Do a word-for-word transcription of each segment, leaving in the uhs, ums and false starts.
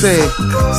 saying?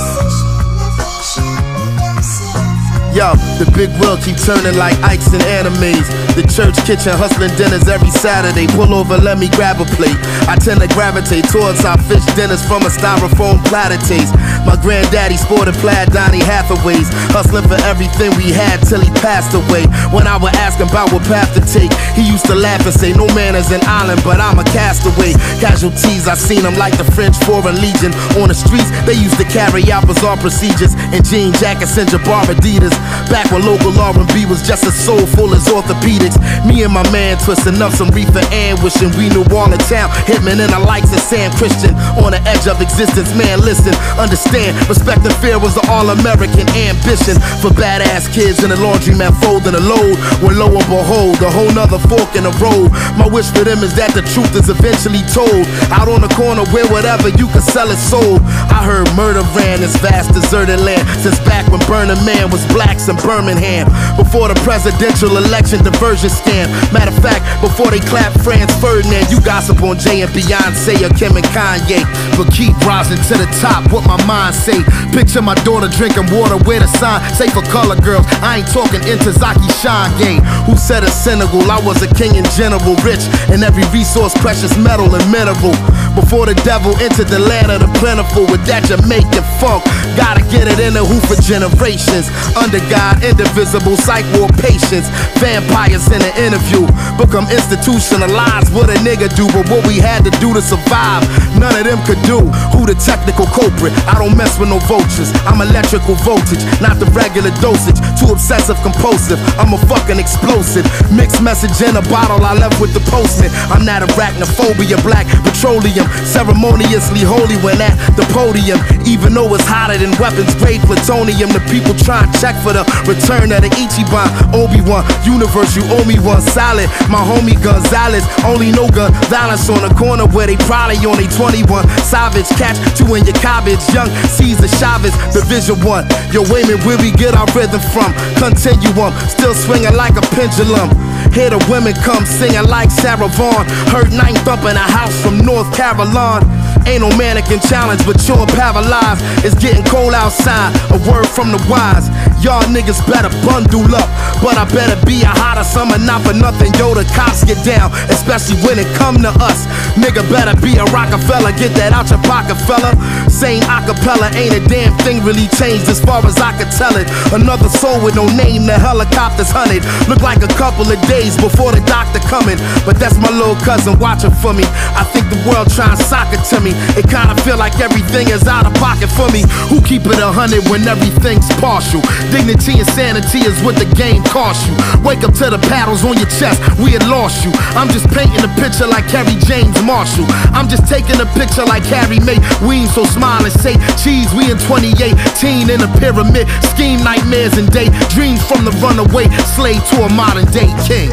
Yo, the big wheel keep turning like Ikes and animes. The church kitchen hustling dinners every Saturday. Pull over, let me grab a plate. I tend to gravitate towards our fish dinners from a styrofoam platter taste. My granddaddy sported plaid Donny Hathaways, hustling for everything we had till he passed away. When I would ask him about what path to take, he used to laugh and say, no man is an island, but I'm a castaway. Casualties, I seen them like the French Foreign Legion. On the streets, they used to carry out bizarre procedures in jean jackets and Jabbar Adidas. Back when local R and B was just as soulful as orthopedics. Me and my man twisting up some reefer and wishing we knew all the town. Hitman and the likes of Sam Christian on the edge of existence. Man, listen, understand, respect and fear was the all-American ambition for badass kids in the laundromat folding a load. When lo and behold, a whole nother fork in the road. My wish for them is that the truth is eventually told. Out on the corner where whatever you can sell is sold. I heard murder ran this vast deserted land since back when Burning Man was blacks in Birmingham. Before the presidential election diversion scam. Matter of fact, before they clap Franz Ferdinand, you gossip on Jay and Beyonce or Kim and Kanye. But keep rising to the top, what my mind say. Picture my daughter drinking water where the sign say for color girls. I ain't talking Intozaki Shange, who said in Senegal I was a king and general, rich in every resource, precious metal and mineral. Before the devil entered the land of the plentiful with that Jamaican funk. Gotta get it in the hoop for generations. Under God, indivisible, psych war patience. Vampires in an interview become institutionalized. What a nigga do, but what we had to do to survive, none of them could do. Who the technical culprit? I don't mess with no vultures. I'm electrical voltage, not the regular dosage. Too obsessive compulsive, I'm a fucking explosive. Mixed message in a bottle I left with the postman. I'm not arachnophobia, black petroleum, ceremoniously holy when at the podium. Even though it's hotter than weapons grade plutonium, the people try and check for the return of the Ichiban. Obi-Wan, universe, you owe me one solid. My homie Gonzalez, only no gun violence on the corner where they probably on a twenty-one. Savage, catch two in your cabbage. Young Caesar Chavez, Division One. Yo, Wayman, where we get our rhythm from? Continuum, still swinging like a pendulum. Hear the women come singing like Sarah Vaughan. Heard ninth up in a house from North Carolina. Ain't no mannequin challenge, but you're paralyzed. It's getting cold outside, a word from the wise. Y'all niggas better bundle up, but I better be a hotter summer, not for nothing. Yo, the cops get down, especially when it come to us. Nigga better be a Rockefeller, get that out your pocket, fella. Saying acapella ain't a damn thing really changed as far as I could tell it. Another soul with no name, the helicopter's hunted. Look like a couple of days before the doctor coming, but that's my little cousin watching for me. I think the world trying sock it to me. It kinda feel like everything is out of pocket for me. Who keep it a hundred when everything's partial? Dignity and sanity is what the game costs you. Wake up to the paddles on your chest, we had lost you. I'm just painting a picture like Kerry James Marshall. I'm just taking a picture like Harry May. We ain't so smile and say cheese, we in twenty eighteen in a pyramid. Scheme nightmares and day dreams from the runaway slave to a modern day king.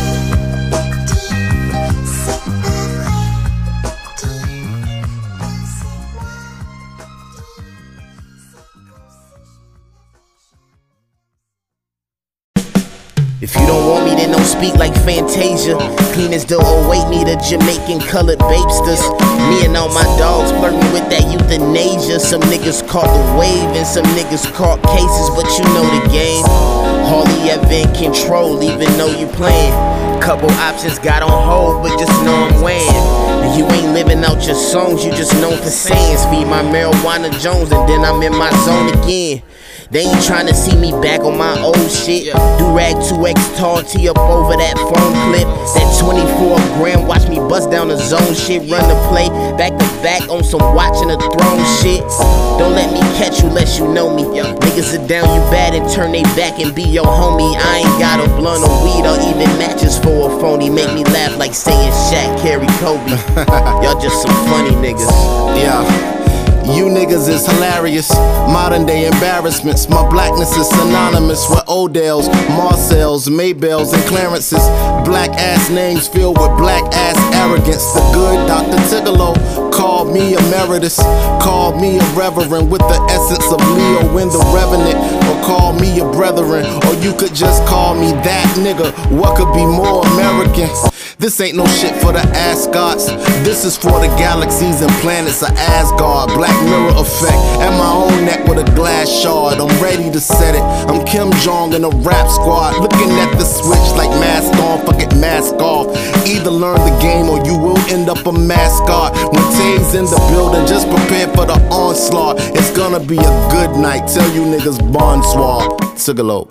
If you don't want me, then don't speak like Fantasia. Cleaners still await me, the Jamaican colored babesters. Me and all my dogs flirting with that euthanasia. Some niggas caught the wave and some niggas caught cases, but you know the game. Hardly ever in control, even though you playing. Couple options got on hold, but just know I'm weighing. You ain't living out your songs, you just known for sayings. Feed my marijuana Jones and then I'm in my zone again. They ain't tryna see me back on my old shit. Do-rag two X tall tee up over that phone clip. That twenty-four gram, watch me bust down the zone shit. Run the play, back to back on some watching the throne shit. Don't let me catch you unless you know me. Niggas are down you bad and turn they back and be your homie. I ain't got a blunt or weed or even matches for a phony. Make me laugh like saying Shaq, Kerry, Kobe. Y'all just some funny niggas. Yeah. You niggas is hilarious, modern day embarrassments. My blackness is synonymous with Odells, Marcells, Maybells, and Clarences. Black ass names filled with black ass arrogance. The good Doctor Tigolo called me emeritus, called me a reverend with the essence of Leo in the Revenant, or call me a brethren, or you could just call me that nigga. What could be more American This ain't no shit for the ascots. This is for the galaxies and planets of Asgard. Black Mirror effect at my own neck with a glass shard. I'm ready to set it. I'm Kim Jong in a rap squad, looking at the switch like mask on, fuck it, mask off. Either learn the game or you will end up a mascot. When Tay's in the building, just prepare for the onslaught. It's gonna be a good night. Tell you niggas bonsoir. Sigalo.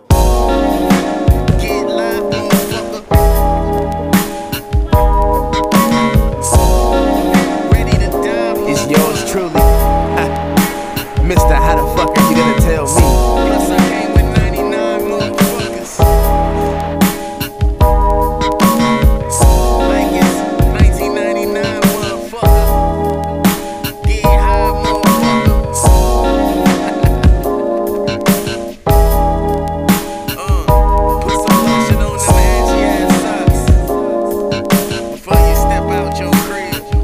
Yours truly, Mister How the fuck are you gonna tell me? Plus I came with ninety-nine motherfuckers. Like it's nineteen ninety-nine, motherfucker. Get high, motherfucker. uh, Put some lotion on them ashy ass socks before you step out your crib.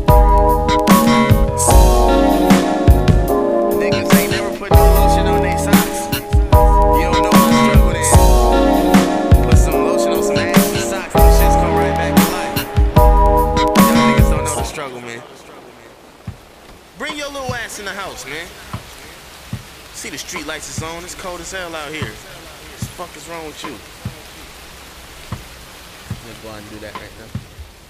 Bring your little ass in the house, man. See the street lights is on. It's cold as hell out here. What the fuck is wrong with you? Let's go ahead and do that right now.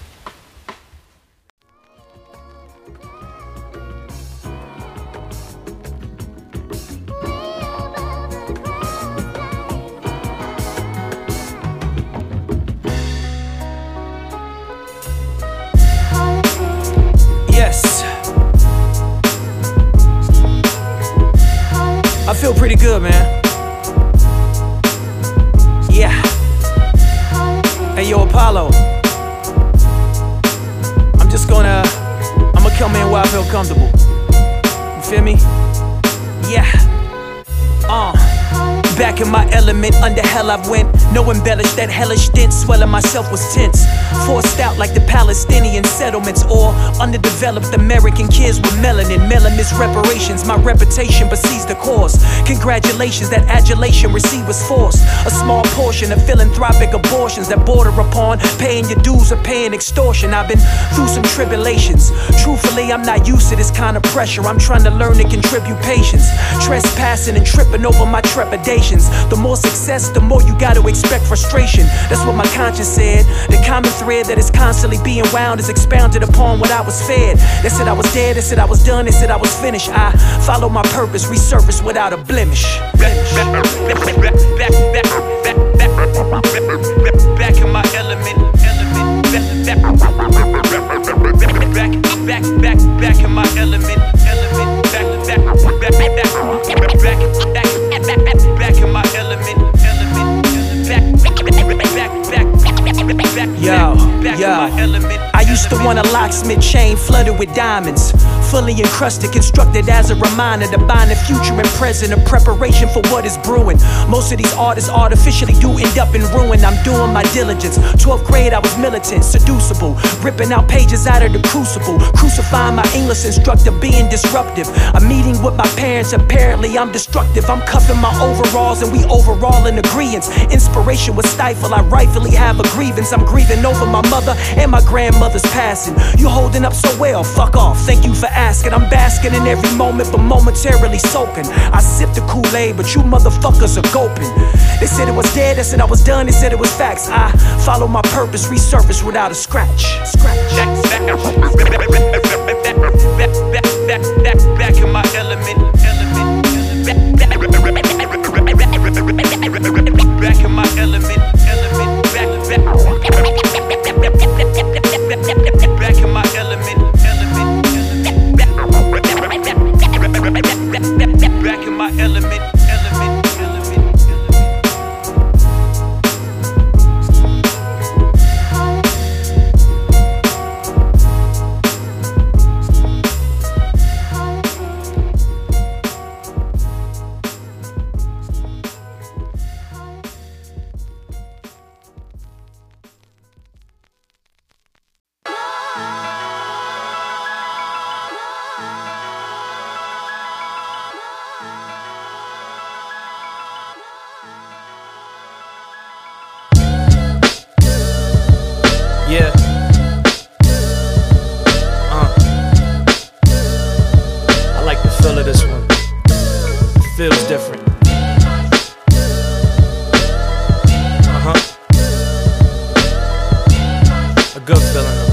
I feel pretty good, man. Yeah. Hey, yo, Apollo. I'm just gonna, I'm gonna come in where I feel comfortable. You feel me? Yeah. Uh. Back in my element, under hell I've went. No embellish, that hellish stint, swelling myself was tense. Forced out like the Palestinian settlements, or underdeveloped American kids with melanin. Mailing reparations, my reputation besides the cause. Congratulations, that adulation received was forced. A small portion of philanthropic abortions that border upon paying your dues or paying extortion. I've been through some tribulations. Truthfully, I'm not used to this kind of pressure. I'm trying to learn to contribute patience. Trespassing and tripping over my trepidations. The more success, the more you gotta expect frustration. That's what my conscience said. The common thread that is constantly being wound is expounded upon what I was fed. They said I was dead, they said I was done, they said I was finished. I follow my purpose, resurface without a blemish. Back, back, back, back, back, back, back, back in my element, element, back, back, back, back, back, back in my element, element, back, back, back, back, back, back, back, back in my element, element, back, back, back, back, yo, yo. I used to want a locksmith chain flooded with diamonds, fully encrusted, constructed as a reminder to bind the future and present, a preparation for what is brewing. Most of these artists artificially do end up in ruin. I'm doing my diligence. twelfth grade, I was militant, seducible, ripping out pages out of the crucible, crucifying my English instructor, being disruptive. A meeting with my parents, apparently I'm destructive. I'm cuffing my overalls and we overall in agreeance. Inspiration was stifled, I rightfully have a grievance. I'm grieving over my mother and my grandmother's passing. You holding up so well, fuck off, thank you for asking. I'm basking in every moment but momentarily soaking. I sip the Kool-Aid but you motherfuckers are gulping. They said it was dead, they said I was done, they said it was facts. I follow my purpose, resurface without a scratch. Scratch. Back, back, back, back, back, back in my element, element. Back, back, back in my element, element. Back, back, back in my element, element. Back in my element, element, element. good feeling though.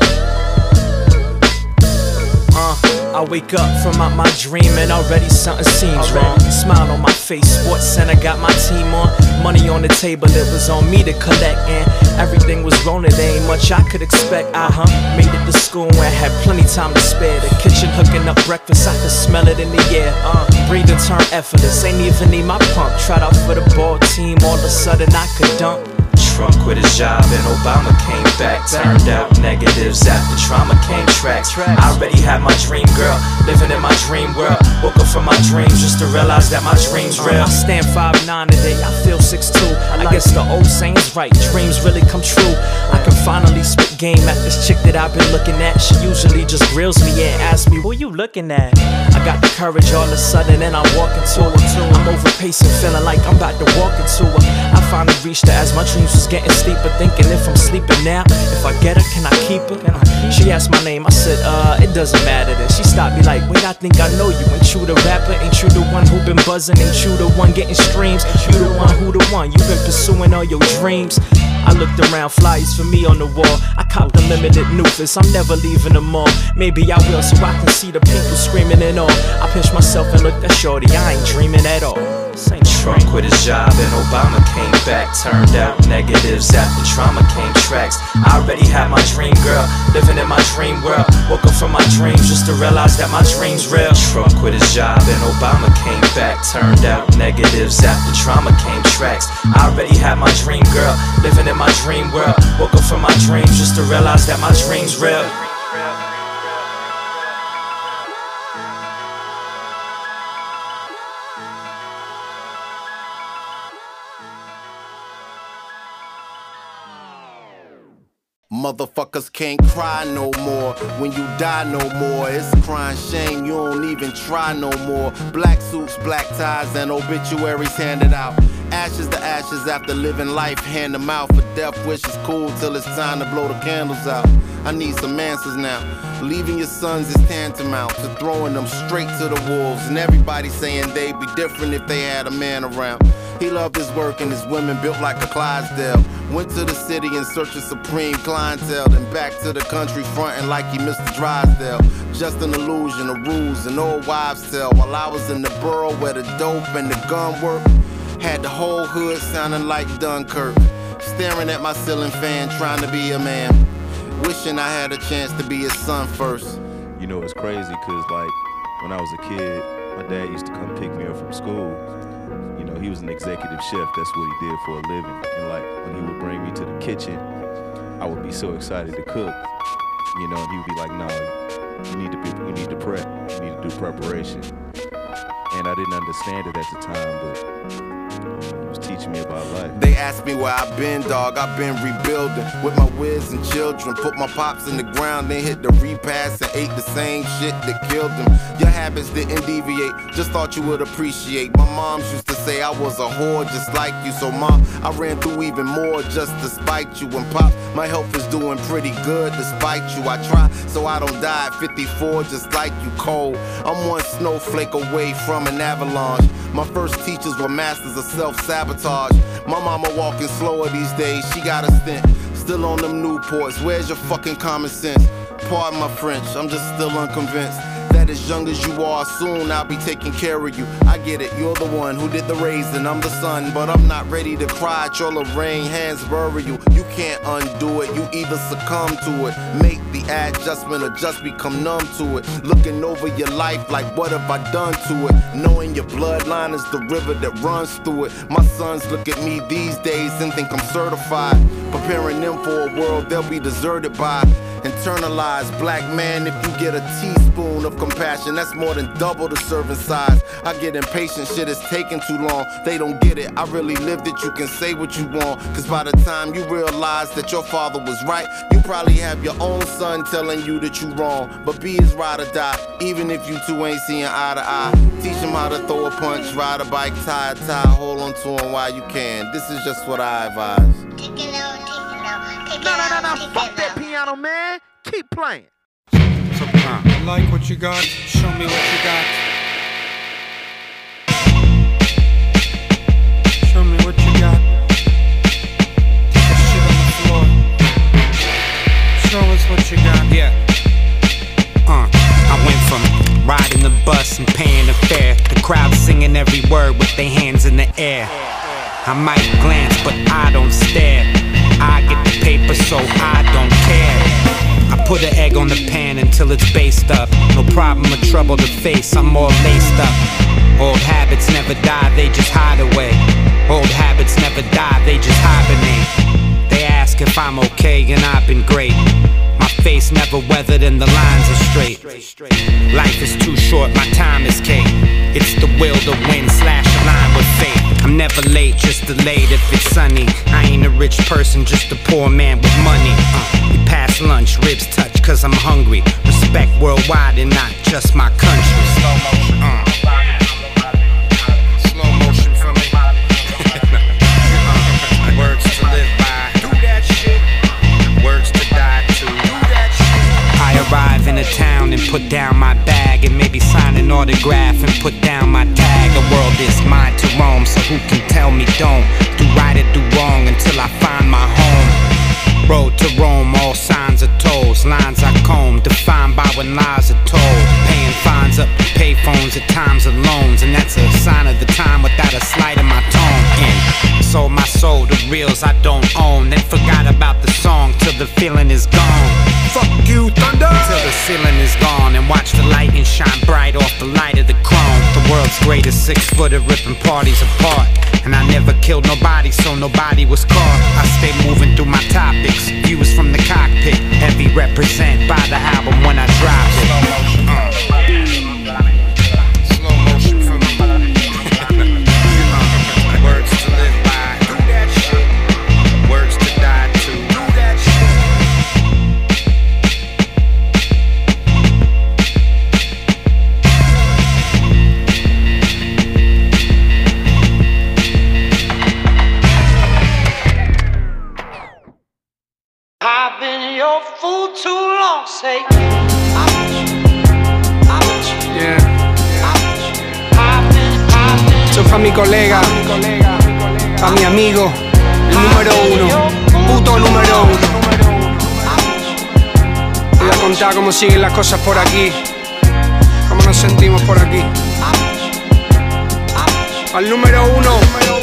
Uh, I wake up from out my dream and already something seems wrong. Smile on my face, Sports Center got my team on. Money on the table, it was on me to collect, and everything was rolling. There ain't much I could expect. I huh made it to school and had plenty time to spare. The kitchen hooking up breakfast, I could smell it in the air. Uh, breathing turned effortless, ain't even need my pump. Tried out for the ball team, all of a sudden I could dunk. Trump quit his job and Obama came back. Turned out negatives after trauma came tracks. I already had my dream girl, living in my dream world. Woke up from my dreams just to realize that my dream's real. I stand five nine today, I feel six two. I guess the old saying's right, dreams really come true. I can finally spit game at this chick that I've been looking at. She usually just grills me and asks me, who you looking at? I got the courage all of a sudden and I'm walking to her. I'm over pacing, feeling like I'm about to walk into her. I finally reached her as my dreams was getting steeper, thinking if I'm sleeping now, if I get her, can I keep her? She asked my name, I said, uh, it doesn't matter. Then she stopped me like, wait, I think I know you. Ain't you the rapper? Ain't you the one who been buzzing? Ain't you the one getting streams? You the one who the one, you been pursuing all your dreams. I looked around, flyers for me on the wall. I copped the limited Nufus, I'm never leaving the mall. Maybe I will so I can see the people screaming and all. I pinched myself and looked at shorty, I ain't dreaming at all. Trump quit his job and Obama came back. Turned out negatives after trauma came tracks. I already had my dream girl, living in my dream world. Woke up from my dreams just to realize that my dream's real. Trump quit his job and Obama came back. Turned out negatives after trauma came tracks. I already had my dream girl, living in my dream world. Woke up from my dreams just to realize that my dream's real. Motherfuckers can't cry no more when you die no more. It's a crying shame you don't even try no more. Black suits, black ties, and obituaries handed out. Ashes to ashes after living life, hand them out. For death wishes cool till it's time to blow the candles out. I need some answers now. Leaving your sons is tantamount to throwing them straight to the wolves. And everybody saying they'd be different if they had a man around. He loved his work and his women built like a Clydesdale. Went to the city in search of supreme clientele, then back to the country frontin' like he Mister Drysdale. Just an illusion of rules and old wives' tale. While I was in the borough where the dope and the gun work, had the whole hood sounding like Dunkirk. Staring at my ceiling fan, trying to be a man. Wishing I had a chance to be his son first. You know, it's crazy cause like when I was a kid, my dad used to come pick me up from school. You know, he was an executive chef, that's what he did for a living. And like, when he would bring me to the kitchen, I would be so excited to cook. You know, and he would be like, no, you need to be, you need to prep, you need to do preparation. And I didn't understand it at the time, but he was teaching me about life. They asked me where I've been, dog, I've been rebuilding. With my whiz and children, put my pops in the ground, then hit the repass and ate the same shit that killed them. Your habits didn't deviate, just thought you would appreciate. My moms used to say I was a whore just like you. So mom, I ran through even more just to spite you. And pop, my health is doing pretty good despite you. I try so I don't die at fifty-four just like you, cold. I'm one snowflake away from an avalanche. My first teachers were masters of self-sabotage. My mama walking slower these days, she got a stint. Still on them Newports, where's your fucking common sense? Pardon my French, I'm just still unconvinced that as young as you are, soon I'll be taking care of you. I get it, you're the one who did the raising, I'm the son, but I'm not ready to cry at your Lorraine hands bury you. You can't undo it, you either succumb to it, make the adjustment or just become numb to it. Looking over your life like what have I done to it? Knowing your bloodline is the river that runs through it. My sons look at me these days and think I'm certified, preparing them for a world they'll be deserted by. Internalized black man, if you get a teaspoon of compassion, that's more than double the serving size. I get impatient, shit is taking too long. They don't get it, I really lived it, you can say what you want. Cause by the time you realize that your father was right, you probably have your own son telling you that you wrong. But be his ride or die, even if you two ain't seeing eye to eye. Teach him how to throw a punch, ride a bike, tie a tie, hold on to him while you can. This is just what I advise. Take it low, take it low, take it No, no, no, no, low, fuck that piano, man. Keep playing. I like what you got, show me what you got. Show me what you got. Put that shit on the floor. air. I might glance, but I don't stare. I get the paper, so I don't care. I put an egg on the pan until it's based up. No problem or trouble to face, I'm all laced up. Old habits never die, they just hide away. Old habits never die, they just hibernate. They ask if I'm okay, and I've been great. My face never weathered and the lines are straight. Life is too short, my time is cake. It's the will to win slash align with fate. I'm never late, just delayed if it's sunny. I ain't a rich person, just a poor man with money. uh, We pass lunch, ribs touch cause I'm hungry. Respect worldwide and not just my country. Slow motion, uh. Slow motion for me. Words to live by. Do that shit. Words to die to. Do that shit. I arrive in a town and put down my bag and maybe sign an autograph and put down my tag. The world is mine to roam, so who can tell me don't do right or do wrong until I find my home. Road to Rome, all signs are tolls, lines I comb, defined by when lies are told. Paying fines up to payphones at times of loans, and that's a sign of the time without a slight in my tone. And sold my soul to reels I don't own, then forgot about the song till the feeling is gone. Fuck you, thunder! Till the ceiling is gone, and watch the lightning shine bright off the light of the chrome. The world's greatest six-footer ripping parties apart. And I never killed nobody, so nobody was caught. I stay moving through my topics, views from the cockpit. Heavy represent by the album when I drop it. Slow motion, uh. Slow motion for me. Words to live by. Do that shit. Words to die to. Do that shit. I've been your fool too long, say. Yeah. Esto es pa' mi colega, pa' mi amigo, el número uno, puto número uno. Te voy a contar cómo siguen las cosas por aquí, cómo nos sentimos por aquí. Al número uno,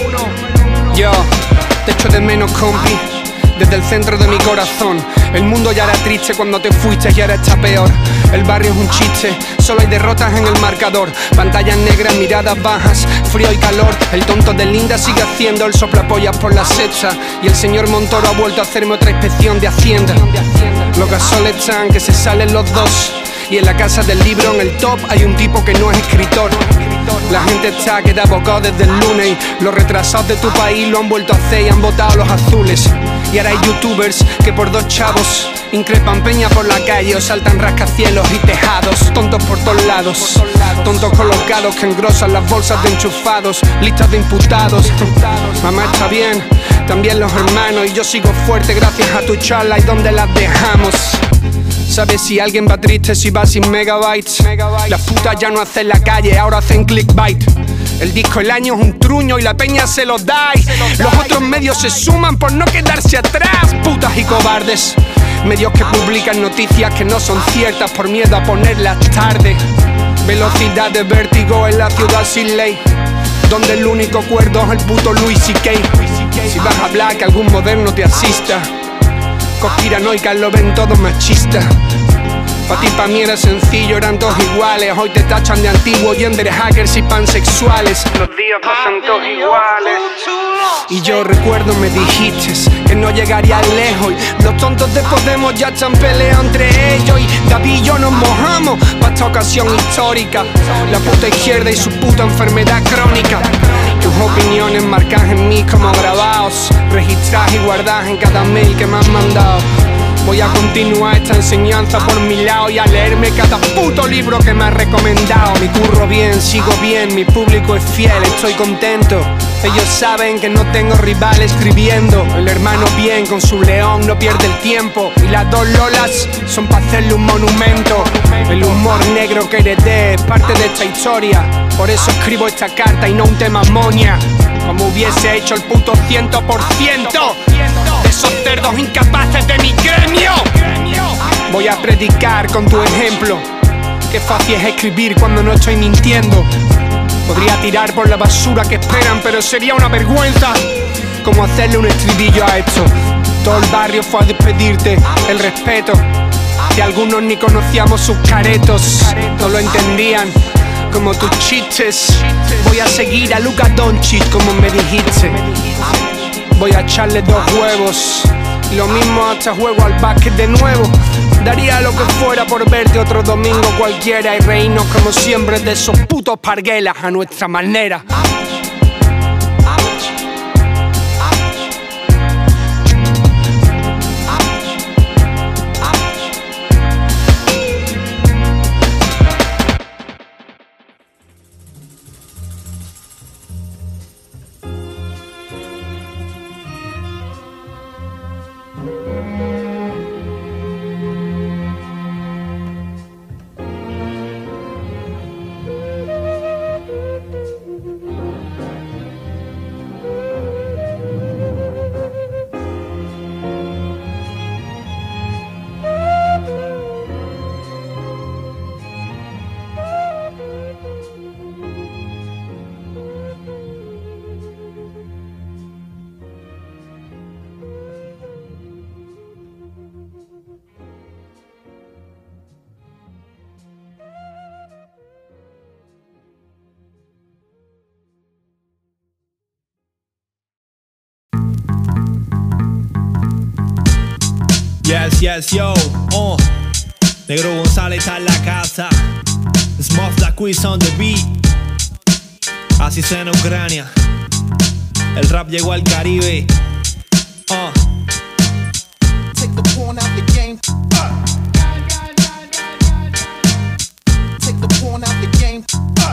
yo te echo de menos, compi. Desde el centro de mi corazón. El mundo ya era triste cuando te fuiste y ahora está peor. El barrio es un chiste, solo hay derrotas en el marcador. Pantallas negras, miradas bajas, frío y calor. El tonto de Linda sigue haciendo el soplapollas por la sexta. Y el señor Montoro ha vuelto a hacerme otra inspección de Hacienda. Los gasoles están que se salen los dos. Y en la casa del libro, en el top, hay un tipo que no es escritor. La gente está que te ha abocado desde el lunes. Y los retrasados de tu país lo han vuelto a hacer y han votado los azules. Y ahora hay youtubers que por dos chavos increpan peña por la calle o saltan rascacielos y tejados. Tontos por todos lados, tontos colocados que engrosan las bolsas de enchufados. Listas de imputados. Mamá está bien, también los hermanos. Y yo sigo fuerte gracias a tu charla. ¿Y dónde las dejamos? ¿Sabes si alguien va triste si va sin megabytes? Las putas ya no hacen la calle, ahora hacen clickbait. El disco El Año es un truño y la peña se los da. Los otros medios se suman por no quedarse atrás. Putas y cobardes. Medios que publican noticias que no son ciertas por miedo a ponerlas tarde. Velocidad de vértigo en la ciudad sin ley, donde el único cuerdo es el puto Louis C K. Si vas a hablar que algún moderno te asista, conspiranoicas lo ven todo machista. Pa' ti, pa' mí era sencillo, eran todos iguales. Hoy te tachan de antiguo y de hackers y pansexuales. Los días pasan todos iguales. Y yo recuerdo me dijiste que no llegaría lejos. Y los tontos de Podemos ya están peleando entre ellos. Y David y yo nos mojamos pa' esta ocasión histórica. La puta izquierda y su puta enfermedad crónica. Tus opiniones marcas en mí como grabados, registradas y guardadas en cada mail que me han mandado. Voy a continuar esta enseñanza por mi lado y a leerme cada puto libro que me has recomendado. Mi curro bien, sigo bien, mi público es fiel, estoy contento. Ellos saben que no tengo rival escribiendo. El hermano bien con su león no pierde el tiempo. Y las dos lolas son para hacerle un monumento. El humor negro que heredé es parte de esta historia. Por eso escribo esta carta y no un tema moña, como hubiese hecho el puto ciento por ciento de esos cerdos incapaces de mi gremio. Voy a predicar con tu ejemplo. Qué fácil es escribir cuando no estoy mintiendo. Podría tirar por la basura que esperan, pero sería una vergüenza. Como hacerle un estribillo a esto. Todo el barrio fue a despedirte, el respeto. Que algunos ni conocíamos sus caretos, no lo entendían como tus chistes. Voy a seguir a Luka Doncic como me dijiste. Voy a echarle dos huevos. Lo mismo hasta juego al básquet de nuevo. Daría lo que fuera por verte otro domingo cualquiera y reírnos como siempre de esos putos parguelas a nuestra manera. Yes, yes, yo, uh. Negro González está en la casa. Smuff the quiz on the beat. Así suena Ucrania. El rap llegó al Caribe. Uh. Take the porn out the game. Uh. Take the porn out the game. Uh.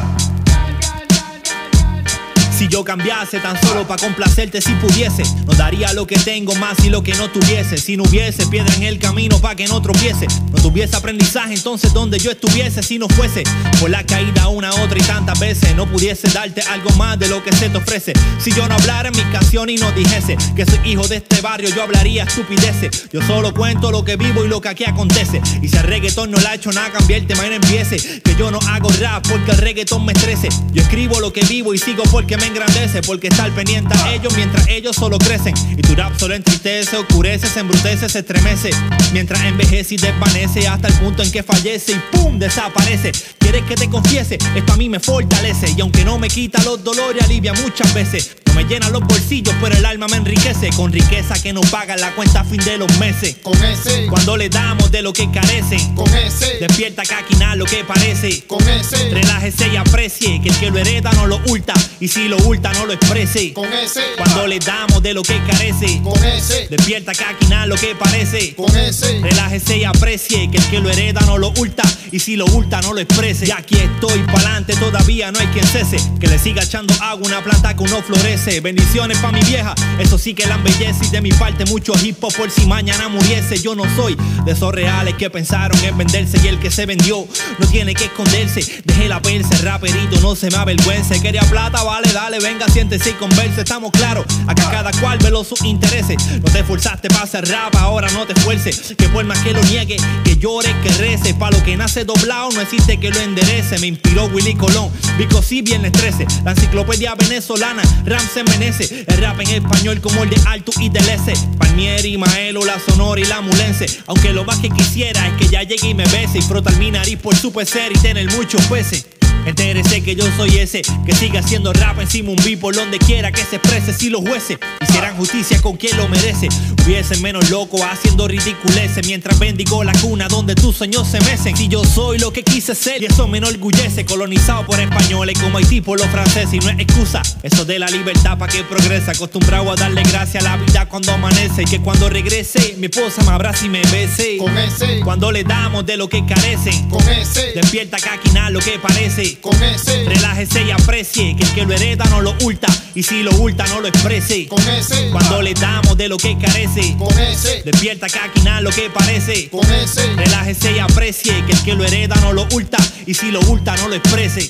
Si yo cambiase tan solo pa' complacerte si pudiese, no daría lo que tengo más y lo que no tuviese. Si no hubiese piedra en el camino pa' que no tropiece, no tuviese aprendizaje entonces donde yo estuviese. Si no fuese por la caída una, otra y tantas veces, no pudiese darte algo más de lo que se te ofrece. Si yo no hablara en mi canción y no dijese que soy hijo de este barrio, yo hablaría estupideces. Yo solo cuento lo que vivo y lo que aquí acontece. Y si el reggaetón no la ha hecho nada cambiar el tema y no empiece, que yo no hago rap porque el reggaetón me estrese. Yo escribo lo que vivo y sigo porque me engrandece, porque estar pendiente a ellos mientras ellos solo crecen. Y tu rap solo entristece, oscurece, se embrutece, se estremece, mientras envejece y desvanece hasta el punto en que fallece y ¡pum! Desaparece. ¿Quieres que te confiese? Esto a mí me fortalece, y aunque no me quita los dolores, alivia muchas veces. No me llena los bolsillos, pero el alma me enriquece, con riqueza que nos paga la cuenta a fin de los meses. Con ese, cuando le damos de lo que carecen, con ese, despierta caquinar lo que parece. Con ese, relájese y aprecie, que el que lo hereda no lo hurta, y si lo hurta no lo exprese. Con ese, cuando le damos de lo que carece, con ese, despierta caquinar lo que parece. Con ese, relájese y aprecie, que el que lo hereda no lo hurta, y si lo hurta no lo exprese. Y aquí estoy pa'lante, todavía no hay quien cese, que le siga echando agua a una planta que no florece. Bendiciones pa' mi vieja, eso sí que la embellece, y de mi parte mucho hip hop por si mañana muriese. Yo no soy de esos reales que pensaron en venderse, y el que se vendió no tiene que esconderse. Deje la verse, raperito, no se me avergüence. Quería plata, vale, dale, venga, siéntese y converse. Estamos claros, acá cada cual ve los sus intereses. No te esforzaste para hacer rap, ahora no te esfuerces, que por más que lo niegue, que llore, que rece. Pa' lo que nace doblado no existe que lo enderece. Me inspiró Willy Colón, Vico sí, viernes trece, la enciclopedia venezolana, Ram se menece. El rap en español como el de Alto y del S, Palmieri, Maelo, la Sonora y la Mulense. Aunque lo más que quisiera es que ya llegue y me bese, y frota mi nariz por su pecer y tener muchos peces. Entérese que yo soy ese que sigue haciendo rap encima un beat por donde quiera que se exprese. Si los jueces hicieran justicia con quien lo merece, hubiesen menos locos haciendo ridiculeces, mientras bendigo la cuna donde tus sueños se mecen. Si yo soy lo que quise ser y eso me enorgullece, colonizado por españoles como Haití por los franceses, y no es excusa eso de la libertad pa' que progrese, acostumbrado a darle gracias a la vida cuando amanece, y que cuando regrese mi esposa me abrace y me bese. Con ese, cuando le damos de lo que carecen, con ese, despierta caquinar lo que parece. Con ese, relájese y aprecie, que el que lo hereda no lo hurta, y si lo hurta no lo exprese. Con ese, cuando le damos de lo que carece, con ese, despierta caquinar lo que parece. Con ese, relájese y aprecie, que el que lo hereda no lo hurta, y si lo hurta no lo exprese.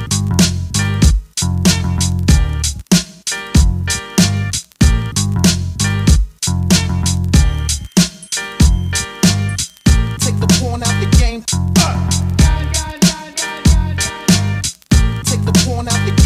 Take the porn out the game. Uh. Take the porn out the game.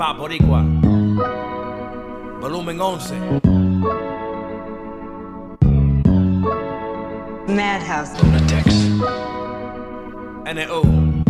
Certified Boricua. Volumen once. Madhouse. Lunatex. N U.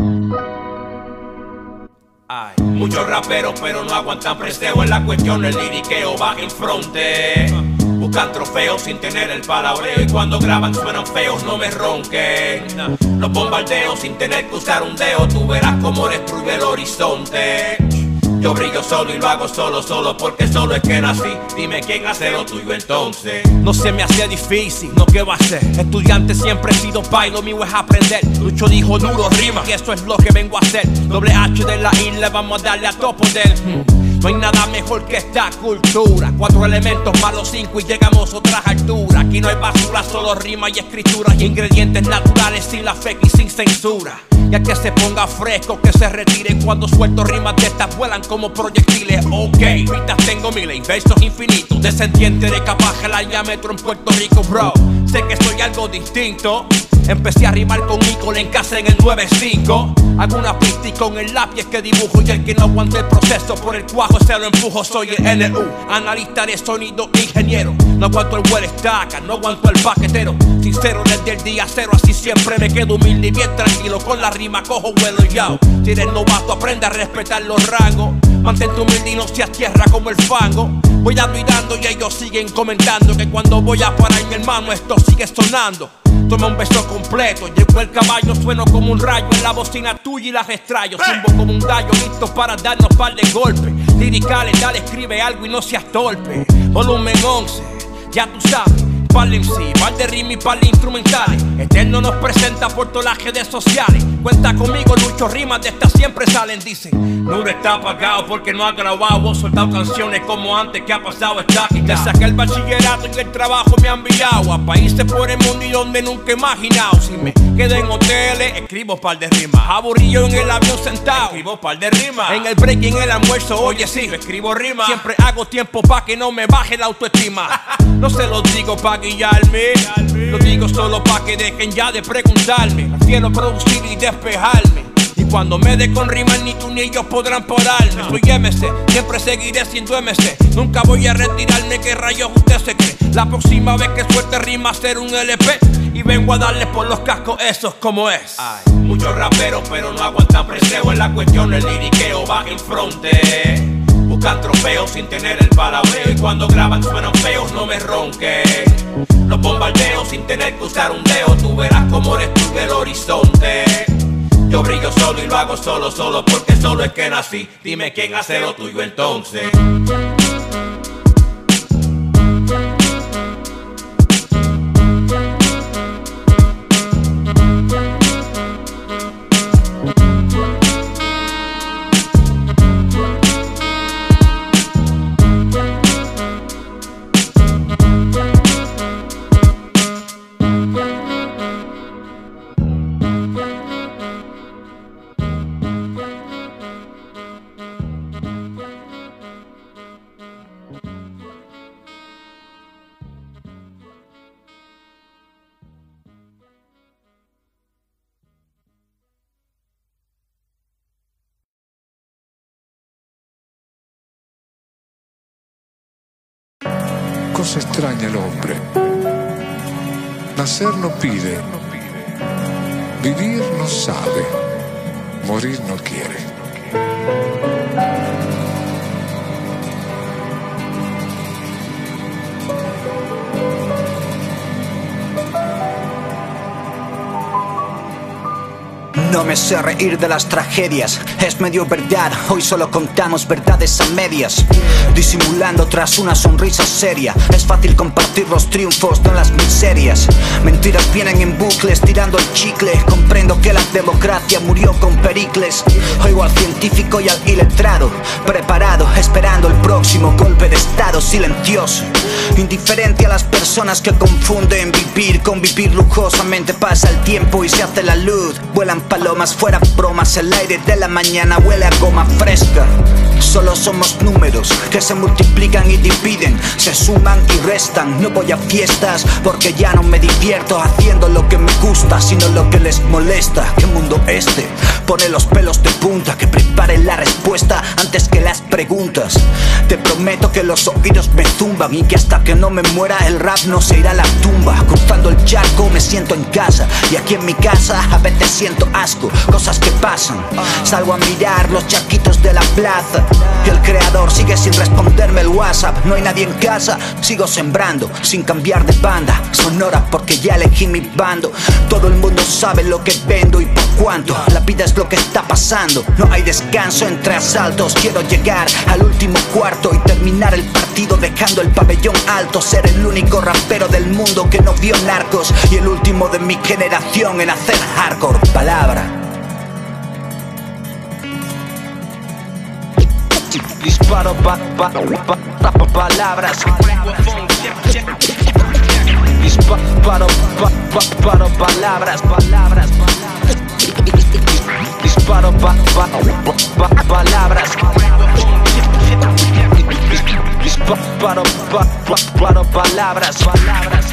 Ay. Muchos raperos pero no aguantan preseo en la cuestión, el liriqueo va en fronte. Buscan trofeos sin tener el palabreo y cuando graban suenan feos, no me ronquen. Los bombardeo sin tener que usar un dedo, tú verás cómo destruye el horizonte. Yo brillo solo y lo hago solo, solo porque solo es que nací. Dime quién hace lo tuyo entonces. No se me hacía difícil, no qué va a ser. Estudiante siempre he sido pay, lo mío es aprender. Lucho dijo duro, rima, y eso es lo que vengo a hacer. Doble H de la isla, vamos a darle a todo poder. hmm. No hay nada mejor que esta cultura. Cuatro elementos más los cinco y llegamos a otras alturas. Aquí no hay basura, solo rima y escritura y ingredientes naturales sin la fe y sin censura. Ya que se ponga fresco, que se retire cuando suelto rimas de estas vuelan como proyectiles. Ok, pistas tengo miles y versos infinitos. Descendiente de capaz la diámetro en Puerto Rico, bro. Sé que soy algo distinto. Empecé a rimar con Nicole en casa en el nueve cinco. Hago una pista y con el lápiz que dibujo. Y el que no aguante el proceso por el cuajo se lo empujo. Soy el N U, analista de sonido, ingeniero. No aguanto el buen estaca, no aguanto el paquetero. Sincero desde el día cero, así siempre me quedo humilde y bien tranquilo. Con la rima cojo vuelo yo. Si eres novato aprende a respetar los rangos. Mantente humilde y no seas tierra como el fango. Voy dando y dando y ellos siguen comentando que cuando voy a parar mi hermano esto sigue sonando. Toma un beso completo, llegó el caballo, sueno como un rayo en la bocina tuya y la restrayo. Zumbo como un gallo, listo para darnos par de golpes. Liricales, dale, escribe algo y no seas torpe. Volumen once, ya tú sabes. Par de M C, par de rima y par de instrumentales. Eterno nos presenta por todas las redes sociales. Cuenta conmigo, Lucho, rimas de estas siempre salen. Dicen, Nuro está apagado porque no ha grabado o soltado canciones como antes que ha pasado esta quita. Saqué el bachillerato y el trabajo me han enviado a países por el mundo y donde nunca he imaginado. Si me quedo en hoteles, escribo par de rimas. Aburrido en el avión sentado, escribo par de rimas. En el break y en el almuerzo, oye sí, yo escribo rimas. Siempre hago tiempo pa' que no me baje la autoestima. No se lo digo pa' guiarme, lo digo solo pa' que dejen ya de preguntarme. Prefiero producir y despejarme. Y cuando me dé con rimas ni tú ni ellos podrán pararme. Soy M C, siempre seguiré siendo M C. Nunca voy a retirarme, ¿qué rayos usted se cree? La próxima vez que suelte rima hacer un L P. Y vengo a darles por los cascos, eso es como es. Ay. Muchos raperos pero no aguantan preseo en la cuestión, el liriqueo va en fronte. Buscan trofeos sin tener el palabreo y cuando graban suenan feos, no me ronquen. Los bombardeo sin tener que usar un dedo, tú verás cómo destruye el horizonte. Yo brillo solo y lo hago solo, solo porque solo es que nací. Dime quién hace lo tuyo entonces. Cosa extraña el hombre. Nacer no pide, vivir no sabe, morir no quiere. No me sé reír de las tragedias, es medio verdad, hoy solo contamos verdades a medias. Disimulando tras una sonrisa seria, es fácil compartir los triunfos, no las miserias. Mentiras vienen en bucles, tirando el chicle. Comprendo que la democracia murió con Pericles. Oigo al científico y al iletrado, preparado, esperando el próximo golpe de estado silencioso. Indiferente a las personas que confunden vivir con vivir lujosamente. Pasa el tiempo y se hace la luz, vuelan palomas palomas, fuera bromas. El aire de la mañana huele a goma fresca. Solo somos números que se multiplican y dividen, se suman y restan. No voy a fiestas porque ya no me divierto haciendo lo que me gusta, sino lo que les molesta. ¿Qué mundo este? Pone los pelos de punta. Que prepare la respuesta antes que las preguntas. Te prometo que los oídos me zumban y que hasta que no me muera el rap no se irá a la tumba. Cruzando el charco me siento en casa, y aquí en mi casa a veces siento asco. Cosas que pasan. Salgo a mirar los charquitos de la plaza y el creador sigue sin responderme el WhatsApp. No hay nadie en casa, sigo sembrando sin cambiar de banda sonora porque ya elegí mi bando. Todo el mundo sabe lo que vendo y por cuánto. La vida es lo que está pasando, no hay descanso entre asaltos. Quiero llegar al último cuarto y terminar el partido dejando el pabellón alto. Ser el único rapero del mundo que no vio narcos y el último de mi generación en hacer hardcore. Palabra. Disparo pa, pa, pa, pa, pa, palabras. Disparo pa, pa, pa, palabras, palabras. Disparo pa, pa, pa, pa, palabras. Disparo pa, pa, pa, palabras, palabras.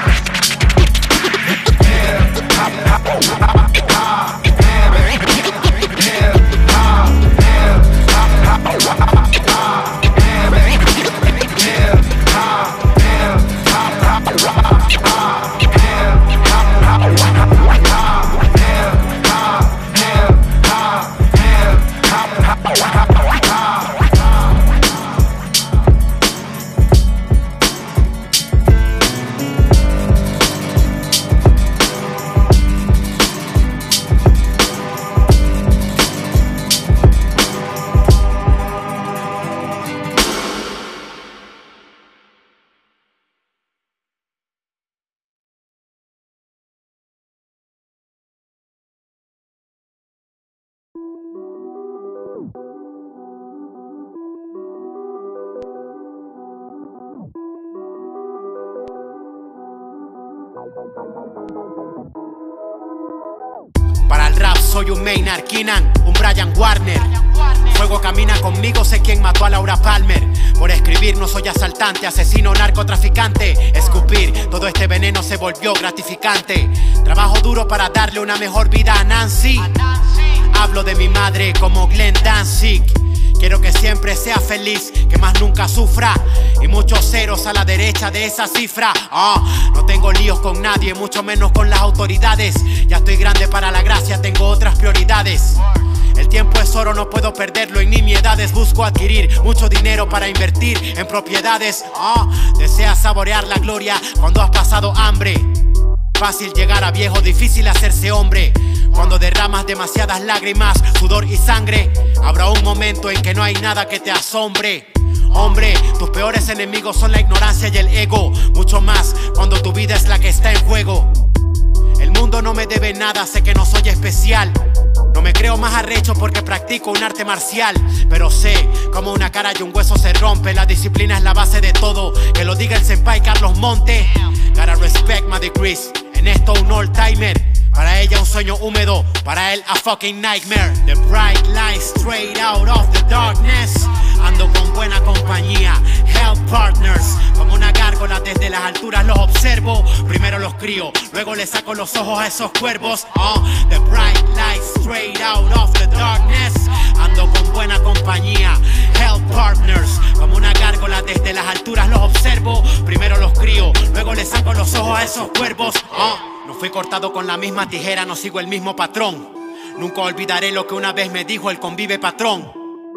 Para el rap soy un Maynard Keenan, un Brian Warner. Fuego camina conmigo, sé quién mató a Laura Palmer. Por escribir no soy asaltante, asesino, narcotraficante. Escupir, todo este veneno se volvió gratificante. Trabajo duro para darle una mejor vida a Nancy. Hablo de mi madre como Glenn Danzig. Quiero que siempre sea feliz, que más nunca sufra. Y muchos ceros a la derecha de esa cifra. Oh, no tengo líos con nadie, mucho menos con las autoridades. Ya estoy grande para la gracia, tengo otras prioridades. El tiempo es oro, no puedo perderlo en nimiedades. Busco adquirir mucho dinero para invertir en propiedades. Oh, deseas saborear la gloria cuando has pasado hambre. Fácil llegar a viejo, difícil hacerse hombre. Cuando derramas demasiadas lágrimas, sudor y sangre, habrá un momento en que no hay nada que te asombre. Hombre, tus peores enemigos son la ignorancia y el ego. Mucho más cuando tu vida es la que está en juego. El mundo no me debe nada, sé que no soy especial. No me creo más arrecho porque practico un arte marcial. Pero sé como una cara y un hueso se rompe. La disciplina es la base de todo, que lo diga el senpai Carlos Monte. Gotta respect my degrees, en esto un all timer. Para ella un sueño húmedo, para él a fucking nightmare. The bright light straight out of the darkness. Ando con buena compañía, health partners. Como una gárgola desde las alturas los observo. Primero los crío, luego les saco los ojos a esos cuervos. Oh, the bright light straight out of the darkness. Ando con buena compañía, health partners. Como una gárgola desde las alturas los observo. Primero los crío, luego les saco los ojos a esos cuervos. Oh, no fui cortado con la misma tijera, no sigo el mismo patrón. Nunca olvidaré lo que una vez me dijo el convive patrón.